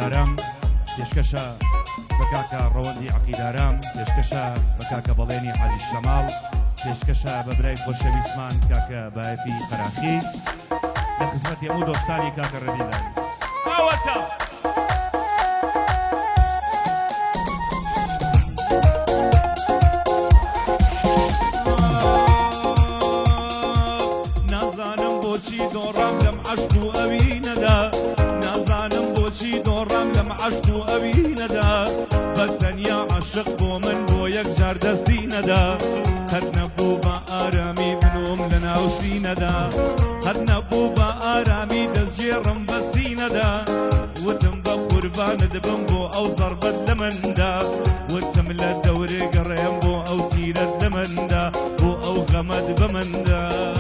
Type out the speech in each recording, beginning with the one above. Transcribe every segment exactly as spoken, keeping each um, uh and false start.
عقیدارم پێشکەشە بە کاکە ڕەوەندی عقیدارام پێشکەشە بە کاکە بەڵێنی حاجی شەماڵ پێشکەشە بە برای خۆشەویستمان کاکە بایەفی قەراخی لە خزمەتی هەموو دۆستانی کاکە ڕەبیلانی ئاوەتە نازانم بۆچی دۆڕام لەم عەشق و ئەوینەدا نازانم بۆچی دۆڕام لەم عەشق و ئەوینەدا بە تەنیا عاشق بۆ من بۆ یەکجار دەستی نەدا قەت نەبوو بە ئارامی بنۆم لە ناو سینەدا قەت نەبوو بە ئارامی دەستگێڕم بە سینەدا وتم بە قوربانت بم بۆ ئەو زەربەت لە مندا وتم لە دەورێ گەڕێم بۆ ئەو تیرەت لە مندا بۆ ئەو غەمەت بە مندا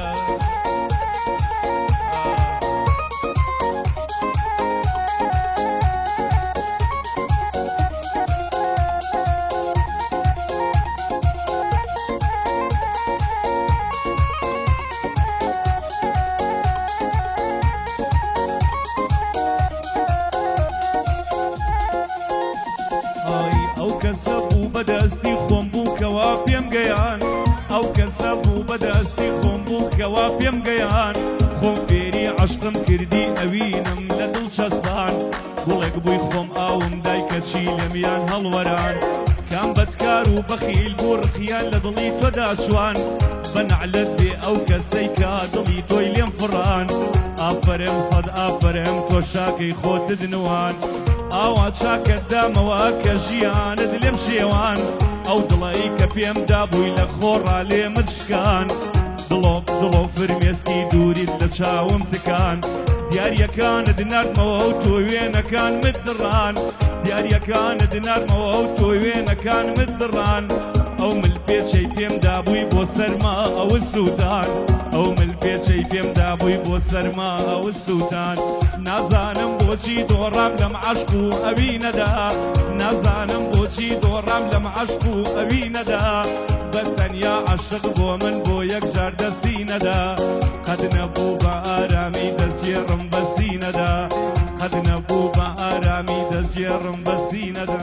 کەسە بوو بەدەستی خۆم بوو کەوا پێم گەیان ئەو کەسە بوو بەدەستی خۆم بوو کەوا پێم گەیان خۆم فێری عەشقم کردی ئەوینم لە دڵ چەسبان گوڵێک بووی خۆم ئاوم دای کەچی لێمیان هەڵوەران کام بەدکار و بەخیل بوو ڕقیان لە دڵی تۆدا چوان بە نەعلەت بێ ئەو کەسەی کا دڵی تۆی لێم فڕان ئافەرێم سەد ئافەرێم تۆ شاکەی خۆتت نوان ئاوا چاکەت دامەوە کە ژیانت لێم شێوان ئەو دڵایی کە پێم دابووی لە خۆڕا لێمت شکان دڵۆ دڵۆ فرمێسکی دووریت لە چاوم تکان دیاریەکانت نردمەوە و تۆ وێنەکان مت دڕان دیاریەکانت نردمەوە و تۆ وێنەکان مت دڕان ئەو ملپێچەی پێم دابووی بۆ سەرما ئەوە سووتان ئەو ملپێچەی پێم دابووی بۆ سەرما ئەوە سووتان نازانم بۆچی دۆڕام لەم عەشق و ئەوینەدا نازانم بۆچی دۆڕام لەم عەشق و ئەوینەدا بە تەنیا عاشق بۆ من بۆ یەکجار دەستی نەدا قەت نەبوو بە ئارامی دەستگێڕم بە سینەدا قەت نەبوو بە ئارامی دەستگێڕم بە سینەدا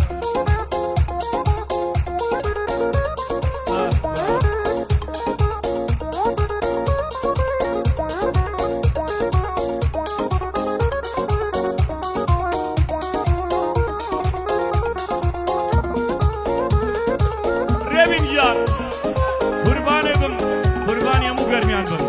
قوربانێ بم قوربانی هەموو گەرمیان بم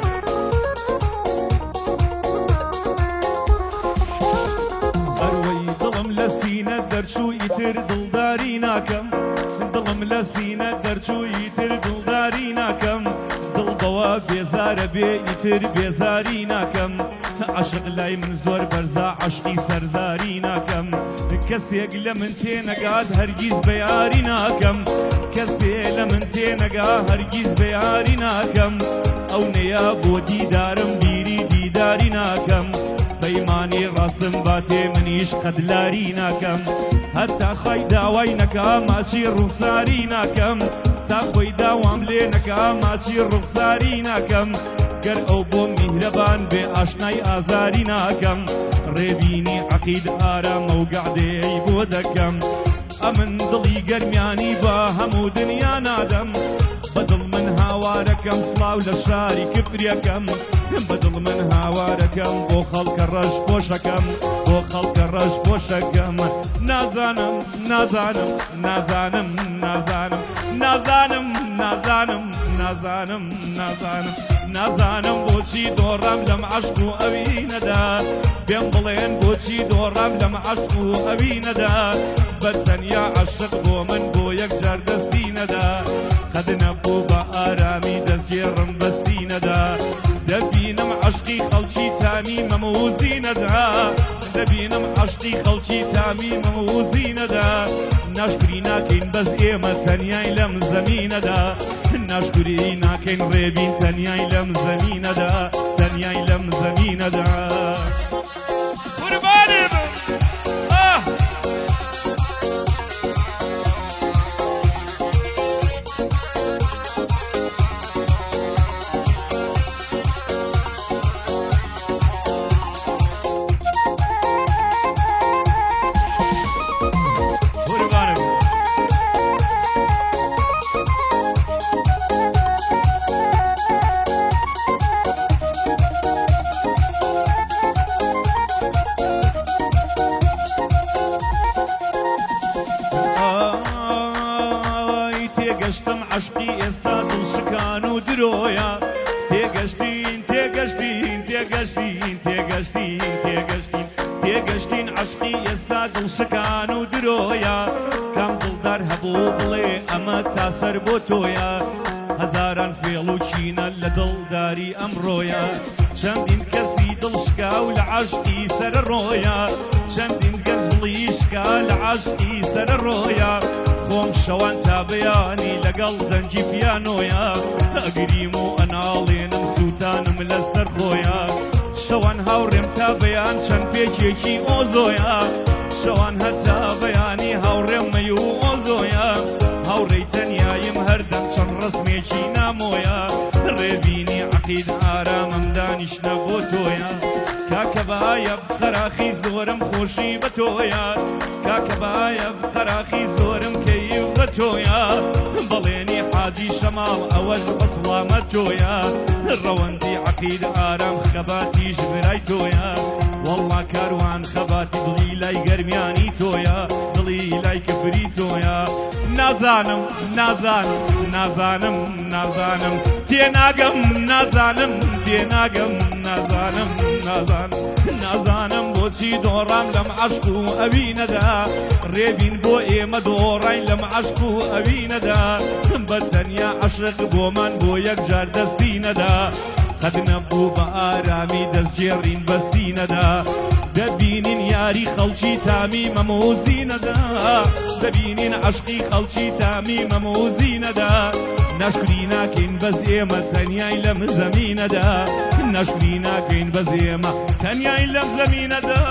ئەروەی دڵم لە سینە دەرچوو ئیتر دڵداری ناکەم دڵم لە سینە دەرچوو ئیتر دڵداری ناکەم دڵ بەوە بێزارە بێ ئیتر بێزاری ناکەم عاشق لای من زۆر بەرزە عاشقی سەرزاری ناکەم کەسێک لە من تێنەگات هەرگیز بەیاری ناکەم کەسێ لە من تێنەگا هەرگیز بەیاری ناکەم ئەو نەیە بۆ دیدارم بیری دیداری ناکەم پەیمانی ڕاستم باتێ منیش قەدلاری ناکەم هەتا خۆی داوای نەکا ماچی ڕوخساری ناکەم تا خۆی داوام لێ نەکا ماچی ڕوخساری ناکەم گەر ئەو بۆ میهرەبان بێ ئاشنای ئازاری ناکەم ڕێبینی عەقید ئارامە و گەعدەی بۆ دەکەم ئەمن دڵی گەرمیانی بە هەموو دنیا نادەم بەدڵ من هاوارەکەم سڵاو لە شاری کفریەکەم بەدڵ من هاوارەکەم بۆ خەڵکە ڕەش پۆشەکەم بۆ خەڵکە ڕەش پۆشەکەم نازانم نازانم نازانم نازانم نازانم نازانم نازانم نازانم نازانم بۆچی دۆڕام لەم عەشق و ئەوینەدا پێم بڵێن بۆچی دۆڕام لەم عەشق و ئەوینەدا بە تەنیا عاشق بۆ من بۆ یەکجار دەستی نەدا قەت نەبوو بە ئارامی دەستگێڕم بە سینەدا دەبینم عەشقی خەڵکی تامی مەموزی نەدا دەبینم عەشقی خەڵکی تامی مەموزی نەدا ناشکری ناکەین بەس ئێمە تەنیای لەم زەمینەدا ناشکری ناکەین ڕێبین تەنیای لەم زەمینەدا تەنیای لەم زەمینەدا قوربانێ بم درۆیە تێگەشتین تێگەشتین تێگەشتین تێگەشتین تێگەشتین تێگەشتین عشقی ئێستا دڵشەکان و درۆیە کام دڵدار هەبوو بڵێ ئەمە تاسەر بۆ تۆیە هەزاران فێڵ و چینە لە دڵداری ئەمڕۆیە چەندین کەسی دڵشکا و لە عاشقی سەرە ڕۆیە چەندین کەس دڵیشکا لە عاشقی سەرە ڕۆیە خۆم شەوان تا بەیانی لەگەڵ دەنجی پیانۆیە ئەگریم و ئەناڵێنم سووتانم لەسەر خۆیە شەوان هاوڕێم تا بەیان چەند پێچێکی ئۆزۆیە شەوان هەتا بەیانی هاوڕێممەی و ئۆزۆیە هاوڕێی تەنیایم هەردەم چەند ڕسمێکی نامۆیە ڕێبینی عەقید ئارامم دانیشتە بۆ تۆیە کاکە باە بخەراخی زۆرم خۆشی بە تۆیە کاکە باە بخەراخی زۆرم کەیف بە تۆیە بەڵێنی حاجی شەماڵ ئەوەش بەسڵامە تۆیە ڕەوەندی عەقید ئارام خەباتیش برای تۆیە وەڵڵا کاروان خەباتی دڵی لای گەرمیانی تۆیە دڵی لای کفری تۆیە نازانم نازانم نازانم نازانم تێناگەم نازانم تێناگەم نازانم نازانم نازانم بۆچی دۆڕام لەم عەشق و ئەوینەدا ڕێبین بۆ ئێمە دۆڕین لەم عەشق و ئەوینەدا بە تەنیا عەشق بۆمان بۆ یەکجار دەستی نەدا قەد نەبوو بە ئارامی دەستگێڕین بە سینەدا دەبینین یاری خەڵکی تامی مەمۆزینەدا دەبینین عەشقی خەڵکی تامی مەمۆزینەدا نەشکری ناکەین بەس ئێمە تەنیای لەم زەمینەدا نەشکری ناکەین بەس ئێمە تەنیای لەم زەمینەدا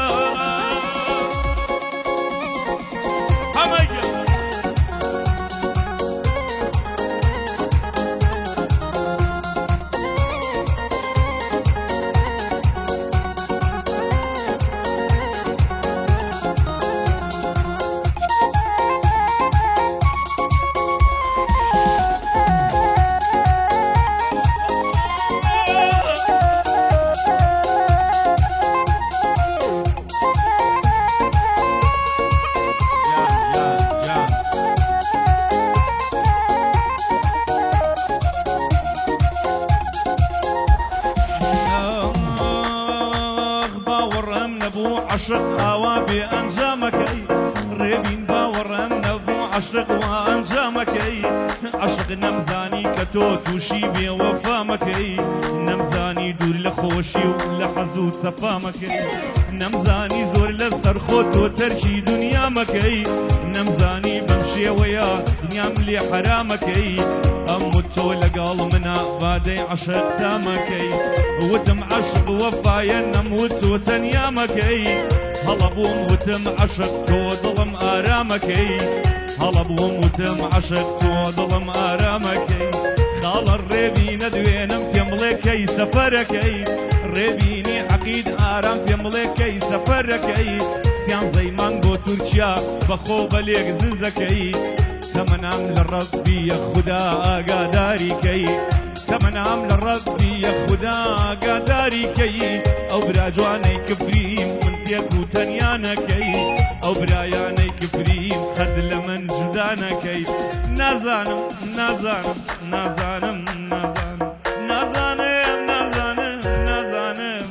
عشق ئاوا بێ ئەنجامەکەی ڕێبین باوەڕەم نەبوو عشق وا ئەنجامەکەی عشق نەمزانی کە تۆ تووشی بێوەفامەکەی نەمزانی دوور لە خۆشی و لە حەز و سەفامەکەی نەمزانی زۆر لە سەرخۆ تۆ تەرکی دونیامەکەی نەمزانی بەم شێوەیە دنیام لێ حرامەکەی ئەموو تۆ لەگەڵ منە بادەی عشق تامەکەی وتم عشق وەفایە نەموت تۆ تەنیامەکەی هەڵە بووم وتم عشق تۆ دڵم ئارامەکەی هەڵە بووم وتم عشق تۆ دڵم ئارامەکەی خاڵە ڕێبینە دوێنم پێم بڵێ کەی سەفەرەکەی ڕێبینی عەقید ئارام پێم بڵێ کەی سەفەرەکەی سیانزەی مانگ بۆ تورکیا بەخۆ بەلێک زنزەکەی تەمەنام لە ڕەبی خوددا ئاگاداریکەی تەمەنام لە ڕەبی خوددا ئاگاداریکەی ئەو برا جوانەی کفریم من تێک و تەنیانەکەی ئەو برایانەی کفریم قەد لە من جودانەکەی نازانم نازانم نازانم نازانم نازانم نازانم نازانم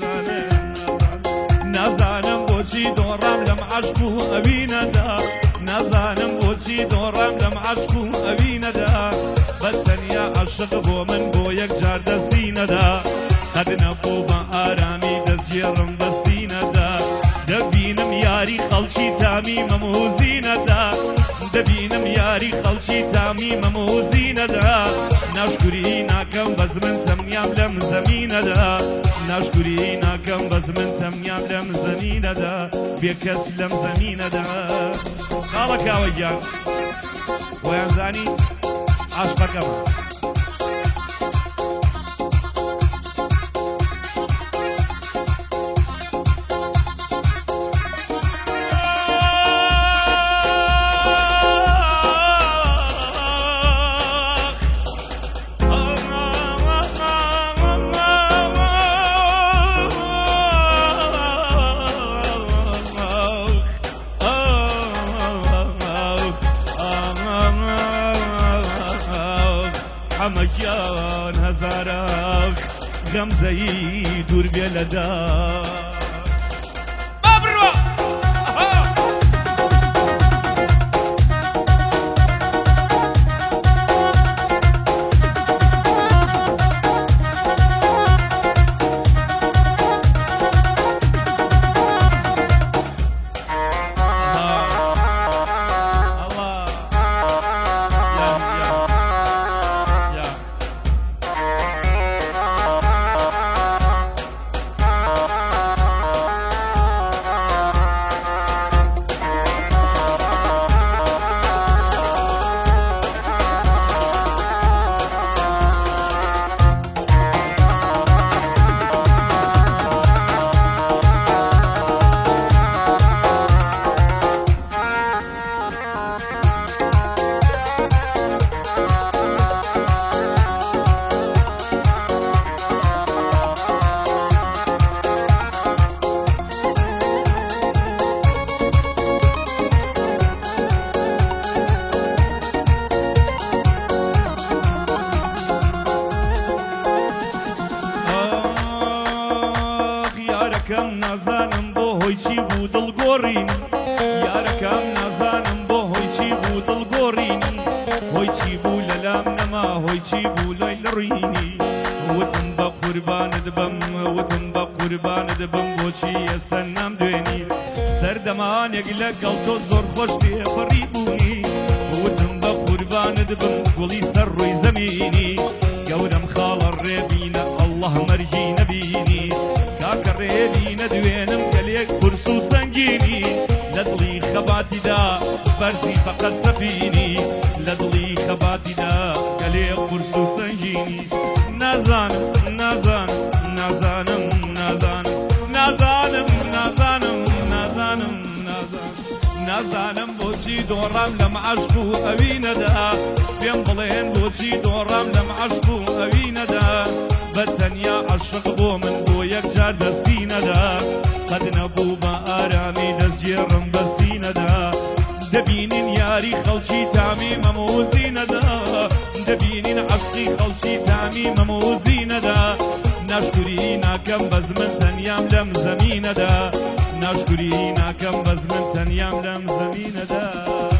نازانم نازانم بۆچی دۆڕام لەم عەشق و ئەوینەدا نازانم بۆچی دۆڕام لەم عەشق و ئەوینەدا بەتەنیا عەشق بۆ من بۆ یەکجار دەستی نەدا قەد نەبوو بە ئارامی دەستگێڕم بە سینەدا دەبینم یاری خەڵکی تامی مەمۆزینەدا دەبینم یاری خەڵکی تامی مەمۆزینەدا ناشکوری ناکەم بەس من تەمنیام لەم زەمینەدا ناشکوری ناکەم بەس من تەمنیام لەم زەمینەدا بێکەس لەم زەمینەدا خاڵە کاوەگیان بۆیان زانی عاشقەکەمە حەمەکیان هەزارە غەمزەی دوور بێ لەدا یارەکەم نازانم بۆ هۆی چی بوو دڵگۆڕین یارەکەم نازانم بۆ هۆی چی بوو دڵگۆڕین هۆی چی بوو لەلام نەما هۆی چی بوو لای لە ڕوینی وتم بە قوربانت بم وتم بە قوربانت بم بۆچی ئێستا نامدوێنی سەردەمانێک لەگەڵ تۆ زۆر خۆش پێپەڕی بوونی وتم بە قوربانت بم گوڵی سەر ڕووی زەمینی گەورەم خاڵە ڕێبینە ئەڵڵەه مەرجی نەبینی کاکە ڕێبینە دوێنم گەلێک قورس و سەنگینی لە دڵی خەباتیدا بەرزی فەقەت سەفینی لە دڵی خەباتیدا گەلێک قورس و سەنگینی نازانم نازانم نازانم نازانم نازانم نازانم نازانم نازانم بۆچی دۆڕام لەم عەشق و ئەوینەدا پێم بڵێن بۆچی دۆڕام لەم عەشق و ئەوینەدا بەتەنیا عەشق بۆ من بۆ یەکجار دەستینەدا قەت نەبوو بە ئارامی دەستگێڕم بە سینەدا دەبینین یاری خەڵکی تامی مەموزینەدا دەبینین عەشقی خەڵکی تامی مەموزینەدا ناشکوری ناکەم بەز من تەنیام لەم زەمینەدا ناشکوری ناکەم بەز من تەنیام لەم زەمینەدا